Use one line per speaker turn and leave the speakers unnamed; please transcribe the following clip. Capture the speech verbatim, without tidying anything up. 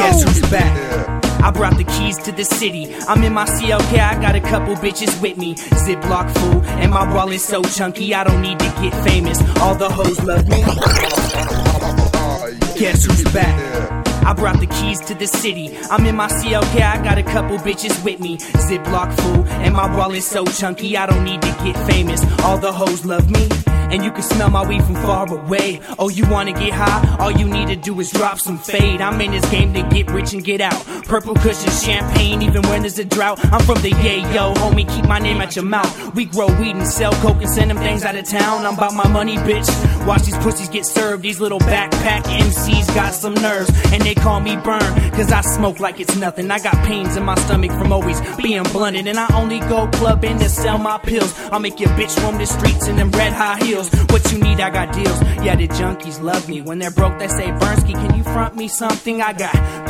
Guess who's back? I brought the keys to the city. I'm in my C L K, I got a couple bitches with me. Ziploc full, and my wallet's so chunky I don't need to get famous. All the hoes love me. Guess who's back? I brought the keys to the city. I'm in my C L K, I got a couple bitches with me. Ziploc full, and my wallet's so chunky I don't need to get famous. All the hoes love me, and you can smell my weed from far away. Oh, you wanna get high? All you need to do is drop some fade. I'm in this game to get rich and get out. Purple cushion, champagne, even when there's a drought. I'm from the yayo, homie, keep my name out your mouth. We grow weed and sell coke and send them things out of town. I'm about my money, bitch. Watch these pussies get served. These little backpack M Cs got some nerves, and they call me Burn, cause I smoke like it's nothing. I got pains in my stomach from always being blunted, and I only go clubbing to sell my pills. I'll make your bitch roam the streets in them red high heels. What you need, I got deals. Yeah, the junkies love me. When they're broke, they say, Burnski, can you front me something? I got